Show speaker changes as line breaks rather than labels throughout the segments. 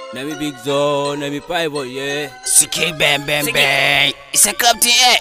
Let me big zone, let me pivot, yeah.
Siki bang bang bang. It's a captain, eh?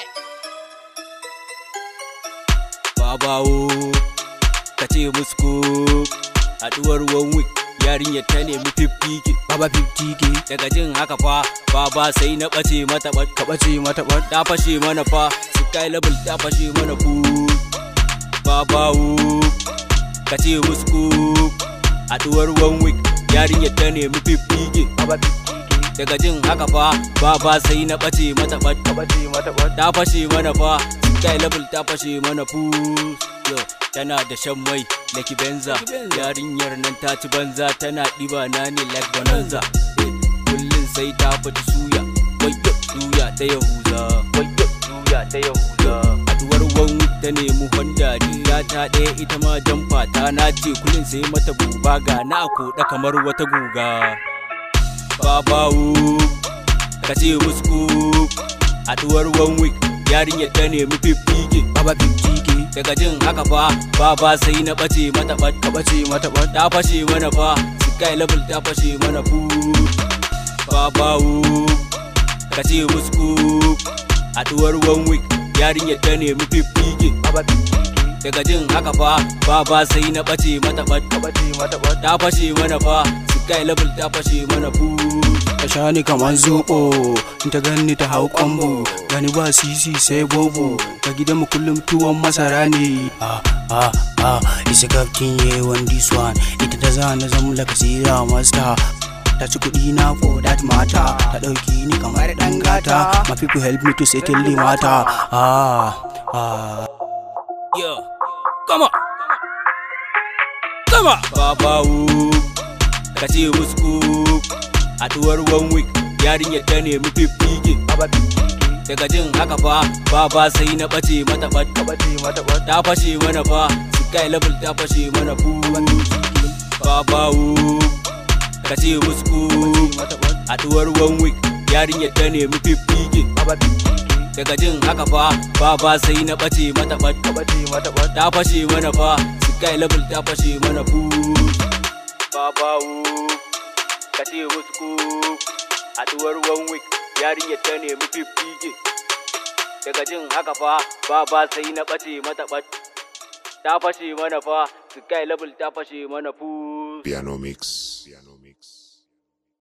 Baba kace musku haduwar one week yarinya ta nemi 50k.
Baba 50k.
Daga jin haka fa baba sai na bace mata bat.
Ka bace mata bat.
Ta fashe mana fa sky level ta fashe mana fu. Baba kace musku haduwar one week yarinya ta nemi 50k.
Baba 50k.
Daga jin haka fa baba sai na bace mata bat.
Ka bace mata bat.
Ta fashe mana fa sky level ta fashe mana fu. Yo tana da shan mai like benza, yarinyar nan ta ci banza, tana ɗiba na ne like bonanza. Kullum sai ta fata suya, wayo suya ta yahuza, wayo suya ta yahuza. Haduwar wani ta nemi Honda riga ta ɗaya ita ma jamfa ta nace kullum sai mata buba ga na koɗa kamar wata guga. Babawu kace musku haduwar one week yarinyar ta nemi 50k.
Baba 50k.
Daga jin haka fa baba sai na bace mata bat.
Ka bace mata bat.
Ta fashe mana fa sky level ta fashe mana fu. Baba kace musku haduwar one week yarinyar ta nemi 50k.
Baba 50k.
Daga jin haka fa baba sai na bace mata bat.
Ka bace mata bat.
Ta fashe mana fa sky level ta fashe mana fu.
Ta sha ni kamar zoɓo, in ta ganni ta hau kwambo, gani ba sisi sai bobo, ta gidan mu kullum tuwon masara ne. Isa kaftin ye on this one, ita ta zana zama laka sira masta. Ta ci kuɗi na for that matter, ta ɗauki ni kamar ɗan gata, my people help me to settle the matter.
Yo, come on, come on. Baba kace musku haduwar one week yarinyar ta nemi 50k.
Baba 50k.
Daga jin haka fa baba sai na bace mata bat.
Ka bace mata bat.
Ta fashe mana fa sky level ta fashe mana fu. Baba kace musku haduwar one week yarinyar ta nemi 50k.
Baba 50k.
Daga jin haka fa baba sai na bace mata bat.
Ka bace mata bat.
Ta fashe mana fa sky level ta fashe mana fu. Baba kace musku haduwar one week yarinyar ta nemi 50k. Daga jin haka fa baba sai na bace mata bat. Ta fashe mana fa sky level ta fashe mana fu.
Piano mix.